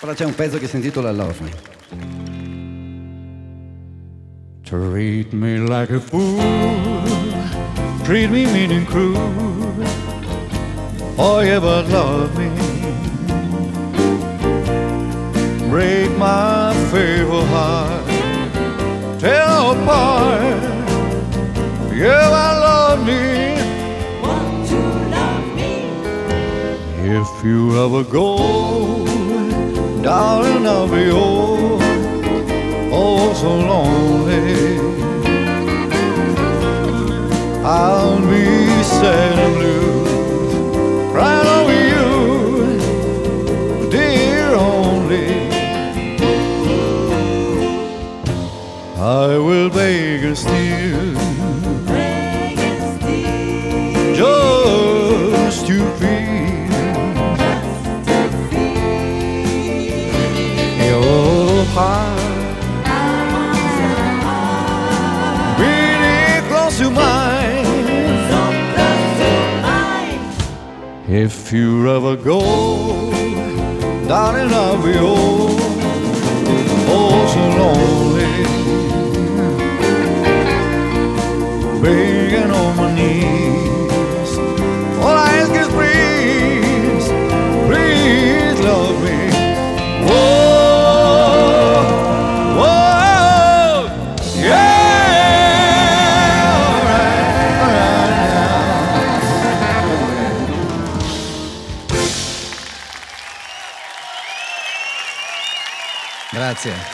Però c'è un pezzo che si intitola Love Me. Treat me like a fool, treat me mean and cruel, oh yeah, but love me. Break my faithful heart, tear apart, yeah, but love me. Want to love me? If you ever go, darling, I'll be oh so lonely. I'll be sad and blue, crying over you, dear only. I will beg and steal, Beg and steal, just to feel your heart really close to mine. so close to mine. If you ever go, darling, I'll be oh so lonely, begging on my knees. All I ask is please, please love me. Whoa, whoa, yeah. All right. Grazie.